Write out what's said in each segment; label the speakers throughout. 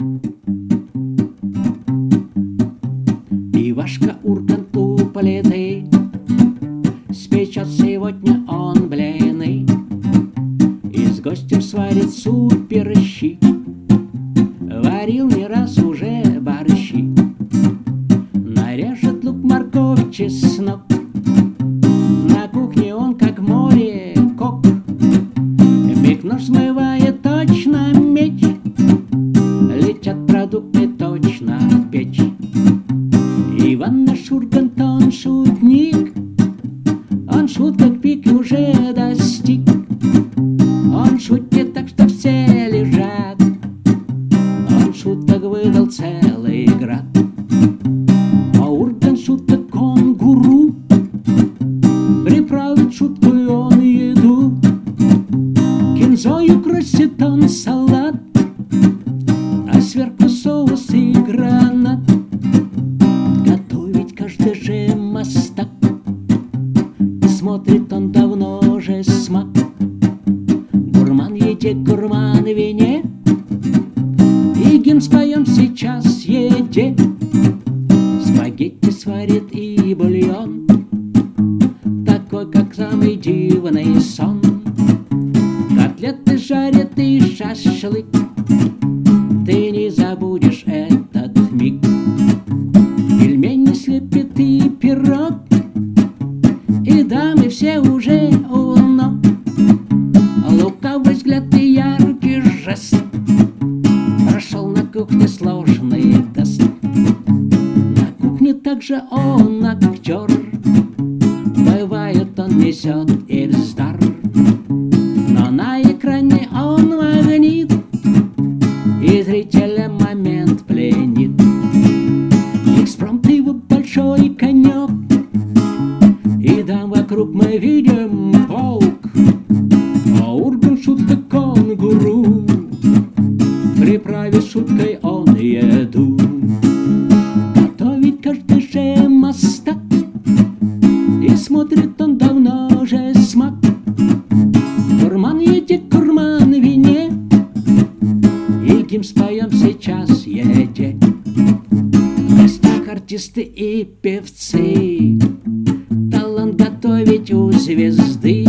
Speaker 1: Ивашка Урганту плиты спечет сегодня он блины и с гостем сварит суперщи. Варил не раз уже борщи. Нарежет лук, морковь, чеснок. На кухне он как море кок. Миг нож смывает точно меч. Летят продукты точно в печь. Иван наш Ургант, он шутник. Он шут как пик уже достиг. Он шутит так, что все лежат. Он шуток выдал целый град. А Ургант шуток он гуру. Приправит шуткой он еду. Кинзою красит он салат, а сверху соус и гранат. Готовить каждый же мастак, и смотрит он давно же смак. Гурман еде, гурман вине, и гимн споем сейчас еде. Спагетти сварит и бульон, такой, как самый дивный сон. Котлеты жарят и шашлык, ты не забудешь этот миг. Пельмени слепит и пирог, и дамы все уже у ног. Лукавый взгляд и яркий жест, прошел на кухне сложный тест. На кухне также он актер, бывает он несет и вздор. Но на экране он магнит, и зрителя момент пленит. Экспромт его большой конек, и там вокруг мы видим полк. А Ургант шуток он гуру, приправит шуткой он еду. Готовить каждый же мастак, и смотрит он давно же смак. Гурман едет, гурман вине, и гимн споем сейчас еде. В гостях артисты и певцы, талант готовить у звезды.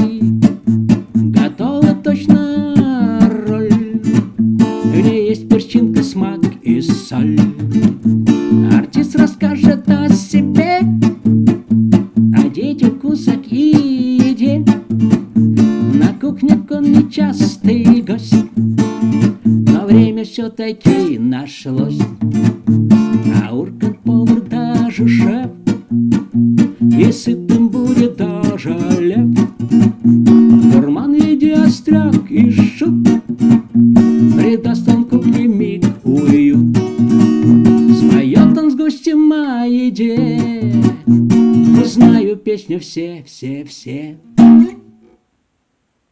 Speaker 1: Готова точно роль, в ней есть перчинка, смак и соль. Артист расскажет о себе, о детях, вкусах и еде. На кухне он нечастый гость, но время все-таки нашлось. А Ургант повар даже шеф, и сытым будет даже лев. Гурман еде остряк и шут, придаст он кухне миг уют. Споет он с гостем о еде, знаю песню все.